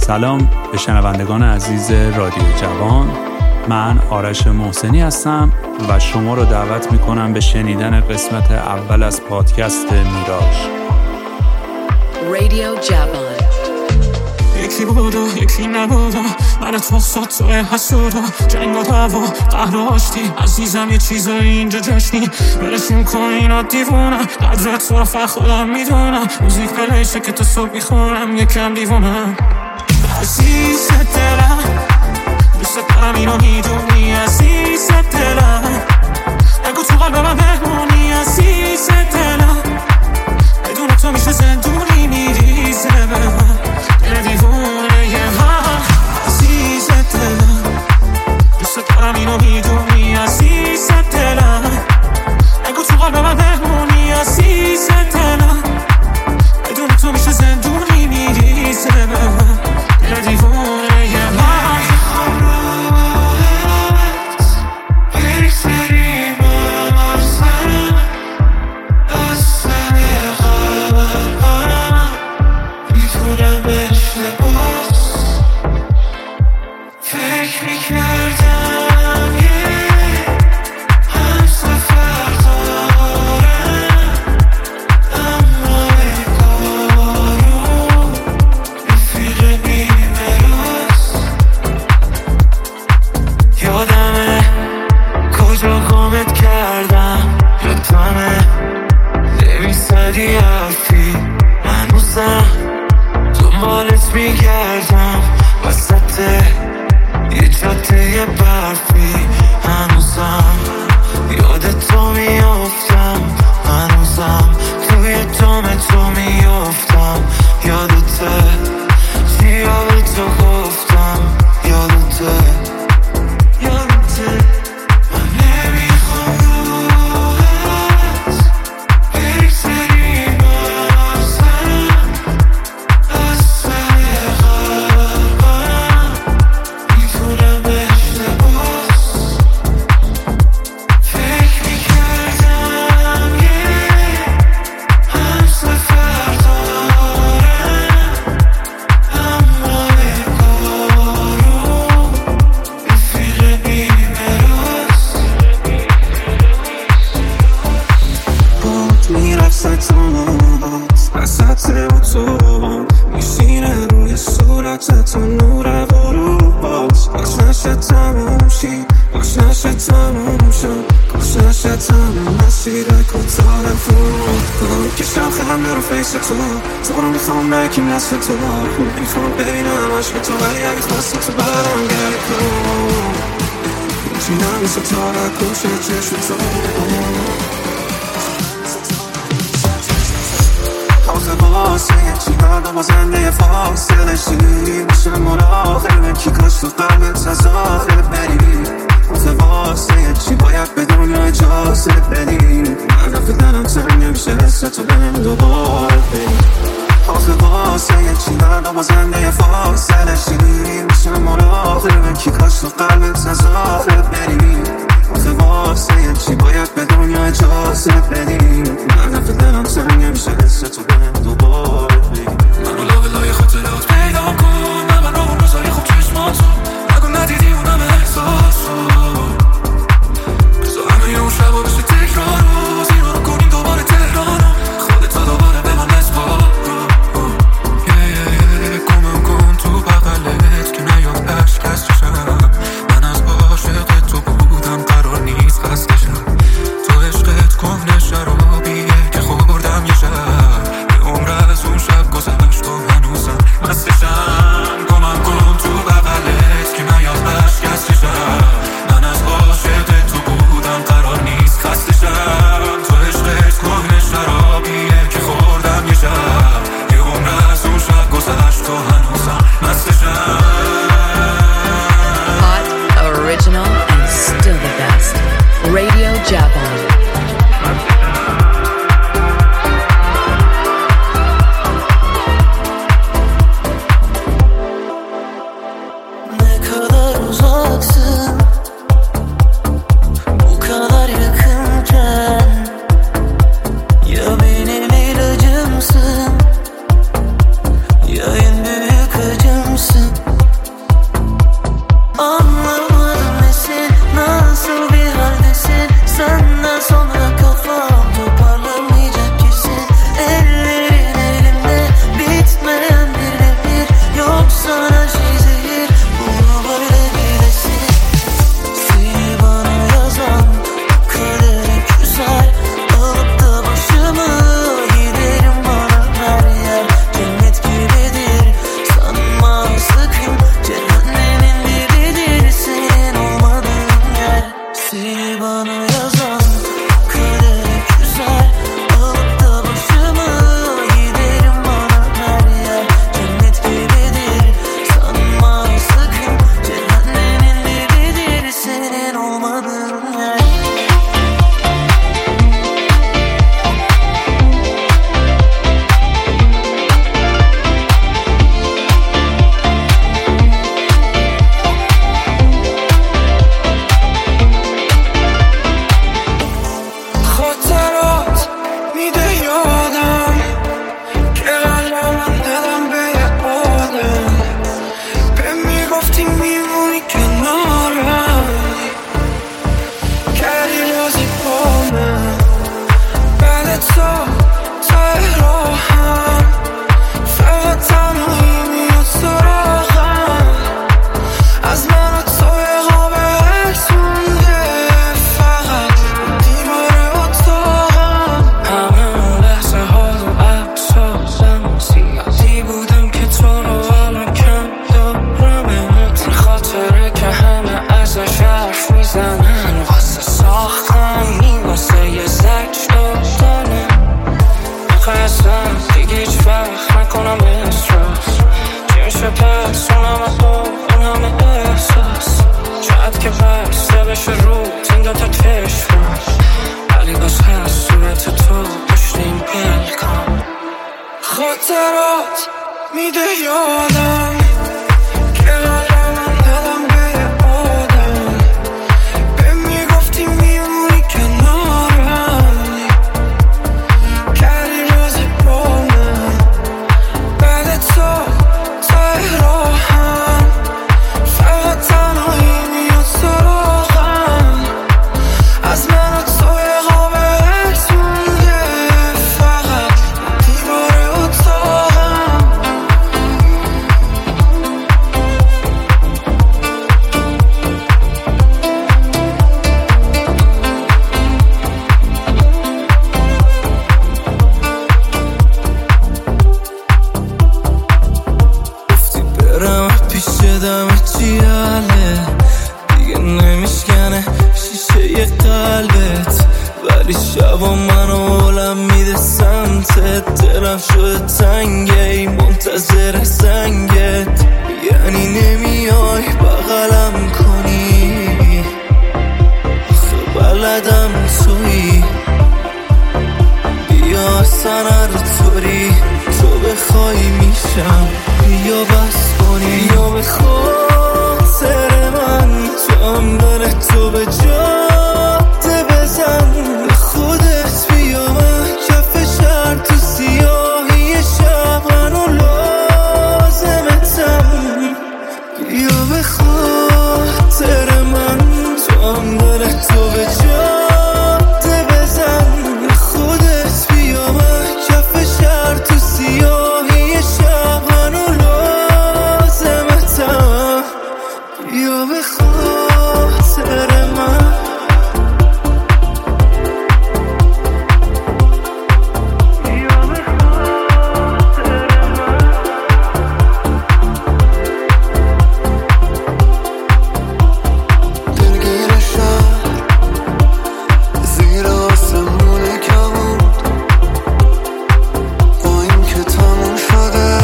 سلام به شنوندگان عزیز رادیو جوان. من آرش محسنی هستم و شما رو دعوت میکنم به شنیدن قسمت اول از پادکست میراژ. رادیو جوان. یکی بودا یکی نبودا، من تو ساتو حسودا، جنگ و دعوا قهر و آشتی، عزیزم یه چیزایی اینجا جشنی، برسیم کن اینا دیوونم، قدرت تو رو فقط خودم میدونم، موزیک پلیشه که تا صبح میخونم، یکم دیوونم. عزیز دلم دوست دارم اینو میدونی، عزیز دلم نگو تو قلب من بمونی، عزیز دلم بدون تو میشه زندونی، میریزه به من دل دیوونه یه من. عزیز دلم دوست دارم اینو میدونی، عزیز دلم نگو تو قلب من بمونی، عزیز دلم بدون تو میشه زندونی، میریزه به من دل دیوونه یه من. تو عشقت کهنه شرابیه تو راهم فقط تنهایی میاد سراغم از من و توی قابه مونده فقط دیوار اتاقم همه اون لحظه ها رو افسردم زیادی بودم که تو رو الان کم دارمت این خاطره که همه ازش حرف میزنن واسه ساختن این واسه یه زج دادنه خواستم دیگه هیچ وقت نکنم استرس چی میشه پس اون همه قول اون همه احساس شاید که بسته بشه رو این دوتا چشمم ولی باز هست صورت تو پشت این پلکام خاطرات میده یادم که قلبم دادم به یه آدم به میگفتی میمونی کنارم کردی رازی با من بعد تو تای راهم فقط تنهایی میاد سراغم از من و توی قابه مونده فقط دیوار اتاقم گفتی برم پیش دم جیاله دیگه نمیشکنه شیشه یه قلبت ولی شبا منو علم میده سمتت دلم شده تنگه ای منتظر زنگت یعنی نمیای بغلم کنی آخه بلدم تویی بیا اصلا هر طوری تو بخوای میشم بیا بس کنی یا به خاطر من تو هم داره تو به جاده بزن به خودت بیا من کف شهر تو سیاهی شب منو لازمتم بیا به خاطر من تو هم داره تو به جاده بزن به خودت بیا من کف شهر تو سیاهی شب منو لازمتم بیا به خاطر من دلگیر شهر زیر آسمون کمون با این که تموم شده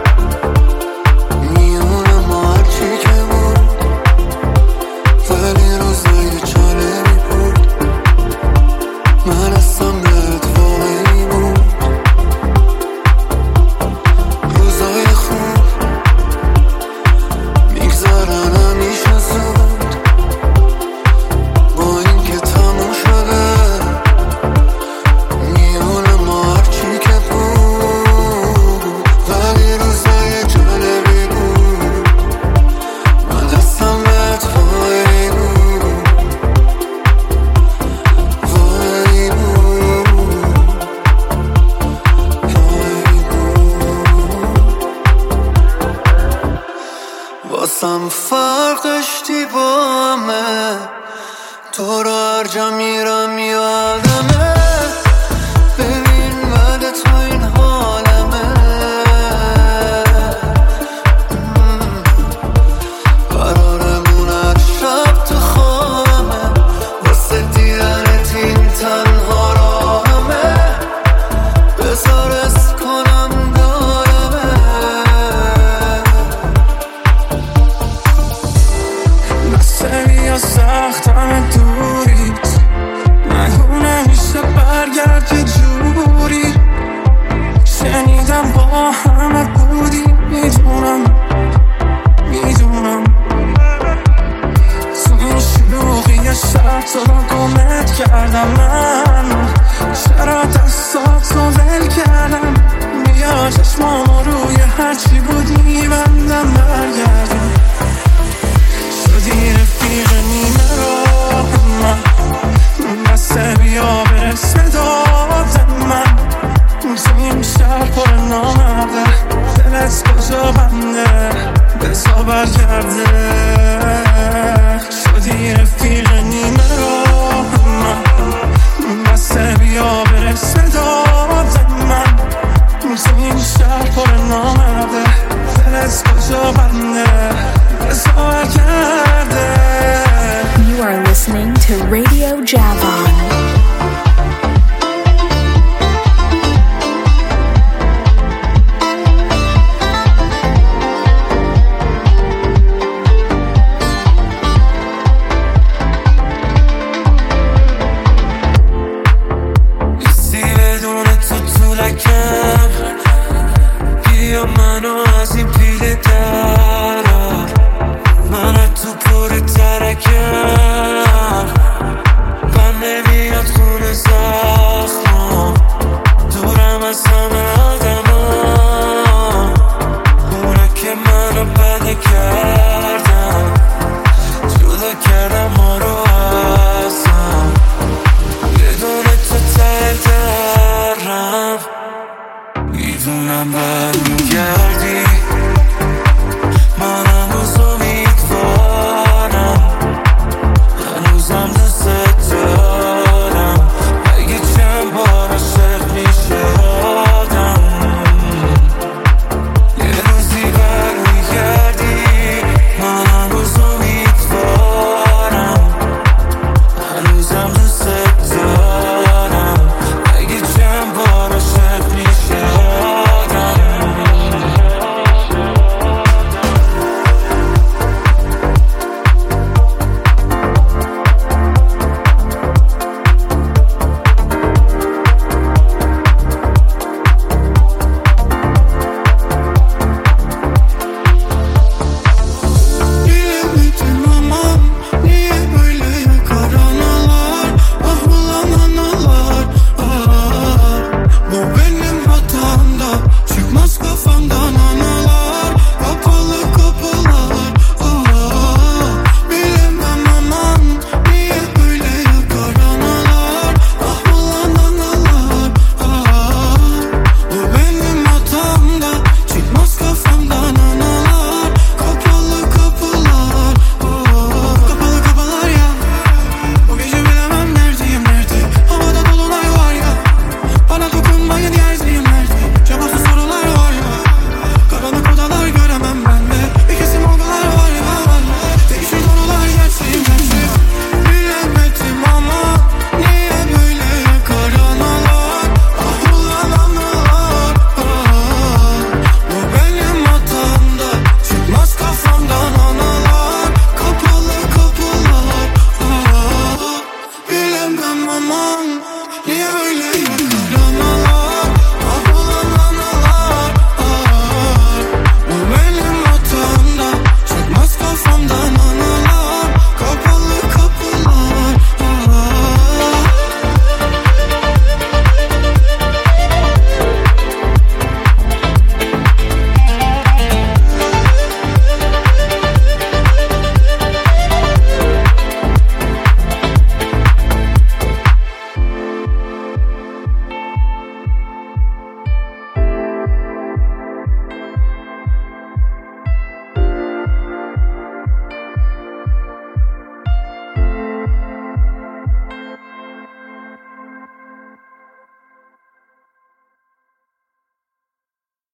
میمونم هرچی که بود ولی روزای جالبی بود من اصلا بهت واقعی بود روزای خوب میگذرن همیشه زود با این که تموم شده میمونم هرچی که بود ولی روزای جالبی بود من دستم بهت واقعی بود واقعی بود واقعی بود واسم فرق داشتی با همه تو رو هر جا میرم یادمه ببین بعد تو این حالمه قرارمون هر شب تو خوابمه واسه دیدنت این تنها راهمه بذار حس کنم دارمه مسئله یا سختم دوریت نگو نمیشه برگرد یه جوری شنیدم با همه بودی میدونم تو این شلوغی شب تو رو گمت کردم من چرا دستاتو ول کردم بیا چشمامو روی هرچی بودی بندم برگردم